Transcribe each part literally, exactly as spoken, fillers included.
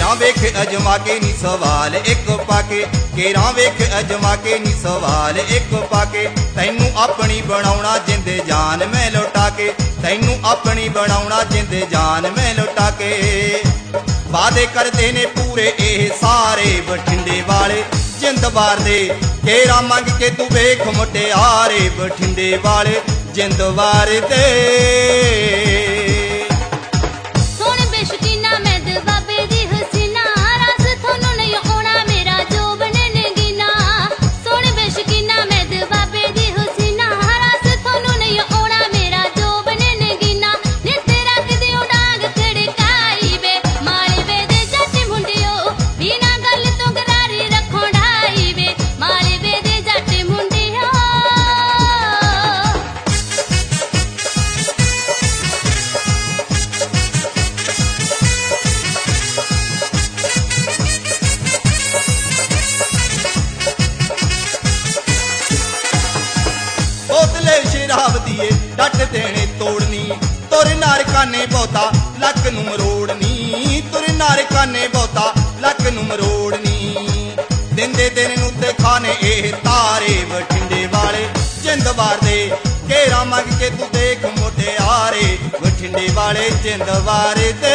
केरा वेख अजमा के नी सवाल एक पाके, केरा वेख अजमा के नी सवाल एक पाके। तैनू अपनी बनाउणा जिंदे जान मैं लुटा के, तैनू अपनी बनाउणा जिंदे जान मैं लुटा के। वादे करते ने पूरे ए सारे बठिंडे वाले जिंद वार दे, केरा मंग के तू वेख मुटियारे बठिंडे वाले जिंद वार दे। शराब दिए डट देने तोड़नी, तुर नार काने बहुता लक नू मरोड़नी, तुर नार काने बहुता लक नू मरोड़नी। दिंदे दिन नू ते खाने ए तारे बठिंडे वाले जिंद वार दे, केरा मंग के तू देख मुटियारे बठिंडे वाले जिंद वार दे।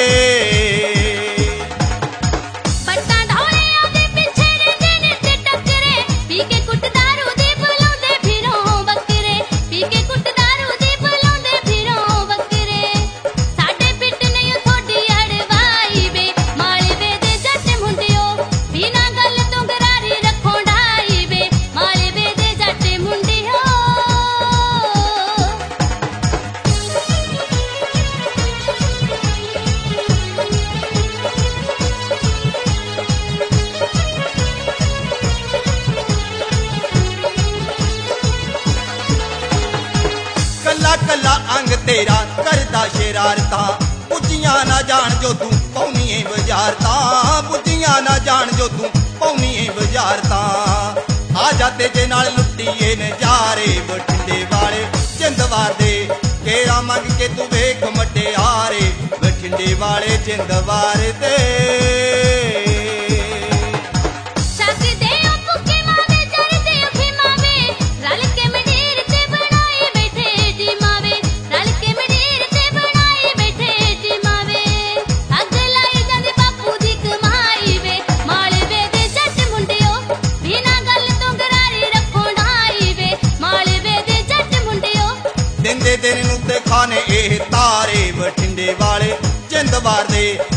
कला कला अंग तेरा करदा शरारता, बुझियां ना जान जो तू पौनी बजारता, बुझियां ना जान जो तू पौनी बजारता। आ जाते जे नाल लुट्टीए नजारे बठिंडे वाले जिंद वार दे, केरा मंग के तू वेख मुटियारे बठिंडे वाले जिंद वार दे। दिंदे दिन नू ते खाने ए तारे बठिंडे वाले जिंद वार दे।